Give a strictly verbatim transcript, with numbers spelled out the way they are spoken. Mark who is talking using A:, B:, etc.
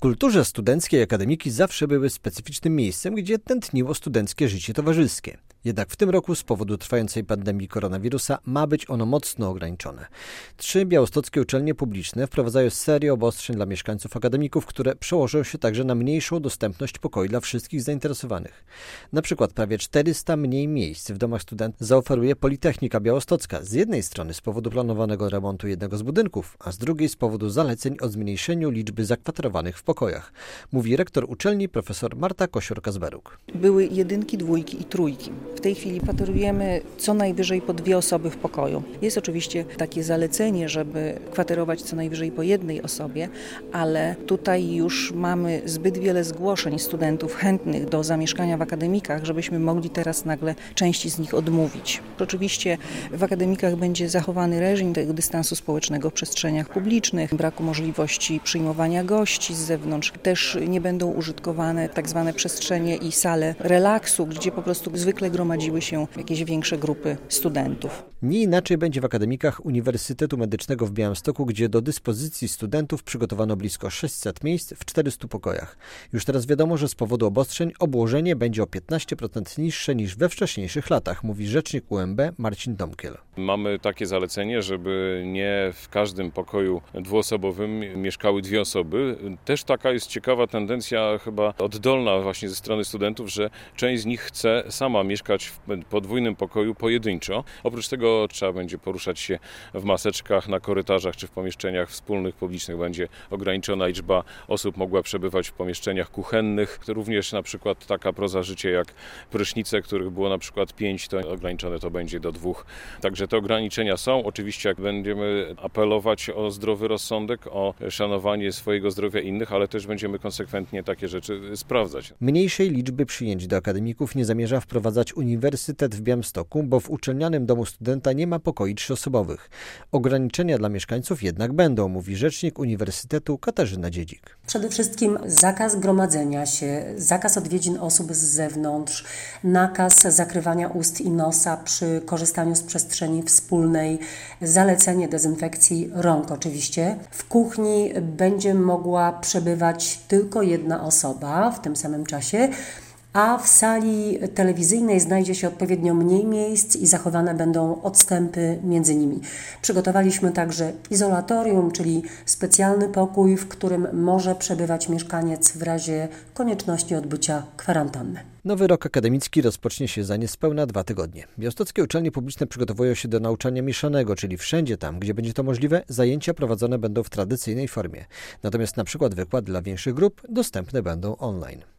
A: kulturze studenckiej akademiki zawsze były specyficznym miejscem, gdzie tętniło studenckie życie towarzyskie. Jednak w tym roku z powodu trwającej pandemii koronawirusa ma być ono mocno ograniczone. Trzy białostockie uczelnie publiczne wprowadzają serię obostrzeń dla mieszkańców akademików, które przełożą się także na mniejszą dostępność pokoi dla wszystkich zainteresowanych. Na przykład prawie czterysta mniej miejsc w domach studentów zaoferuje Politechnika Białostocka. Z jednej strony z powodu planowanego remontu jednego z budynków, a z drugiej z powodu zaleceń o zmniejszeniu liczby zakwaterowanych w pokojach. Mówi rektor uczelni profesor Marta Kosior-Kazberuk.
B: Były jedynki, dwójki i trójki. W tej chwili kwaterujemy co najwyżej po dwie osoby w pokoju. Jest oczywiście takie zalecenie, żeby kwaterować co najwyżej po jednej osobie, ale tutaj już mamy zbyt wiele zgłoszeń studentów chętnych do zamieszkania w akademikach, żebyśmy mogli teraz nagle części z nich odmówić. Oczywiście w akademikach będzie zachowany reżim tego dystansu społecznego w przestrzeniach publicznych, braku możliwości przyjmowania gości z zewnątrz. Też nie będą użytkowane tak zwane przestrzenie i sale relaksu, gdzie po prostu zwykle gromadziły się jakieś większe grupy studentów.
A: Nie inaczej będzie w akademikach Uniwersytetu Medycznego w Białymstoku, gdzie do dyspozycji studentów przygotowano blisko sześćset miejsc w czterystu pokojach. Już teraz wiadomo, że z powodu obostrzeń obłożenie będzie o piętnaście procent niższe niż we wcześniejszych latach, mówi rzecznik U M B Marcin Domkiel.
C: Mamy takie zalecenie, żeby nie w każdym pokoju dwuosobowym mieszkały dwie osoby. Też taka jest ciekawa tendencja, chyba oddolna właśnie ze strony studentów, że część z nich chce sama mieszkać w podwójnym pokoju pojedynczo. Oprócz tego trzeba będzie poruszać się w maseczkach na korytarzach czy w pomieszczeniach wspólnych, publicznych. Będzie ograniczona liczba osób mogła przebywać w pomieszczeniach kuchennych. Również na przykład taka proza życie jak prysznice, których było na przykład pięć, to ograniczone to będzie do dwóch. Także te ograniczenia są. Oczywiście jak będziemy apelować o zdrowy rozsądek, o szanowanie swojego zdrowia innych, ale też będziemy konsekwentnie takie rzeczy sprawdzać.
A: Mniejszej liczby przyjęć do akademików nie zamierza wprowadzać Uniwersytet w Białymstoku, bo w uczelnianym domu studenta nie ma pokoi trzyosobowych. Ograniczenia dla mieszkańców jednak będą, mówi rzecznik Uniwersytetu Katarzyna Dziedzik.
D: Przede wszystkim zakaz gromadzenia się, zakaz odwiedzin osób z zewnątrz, nakaz zakrywania ust i nosa przy korzystaniu z przestrzeni wspólnej, zalecenie dezynfekcji rąk oczywiście. W kuchni będzie mogła przebywać tylko jedna osoba w tym samym czasie, a w sali telewizyjnej znajdzie się odpowiednio mniej miejsc i zachowane będą odstępy między nimi. Przygotowaliśmy także izolatorium, czyli specjalny pokój, w którym może przebywać mieszkaniec w razie konieczności odbycia kwarantanny.
A: Nowy rok akademicki rozpocznie się za niespełna dwa tygodnie. Białostockie uczelnie publiczne przygotowują się do nauczania mieszanego, czyli wszędzie tam, gdzie będzie to możliwe, zajęcia prowadzone będą w tradycyjnej formie. Natomiast na przykład wykłady dla większych grup dostępne będą online.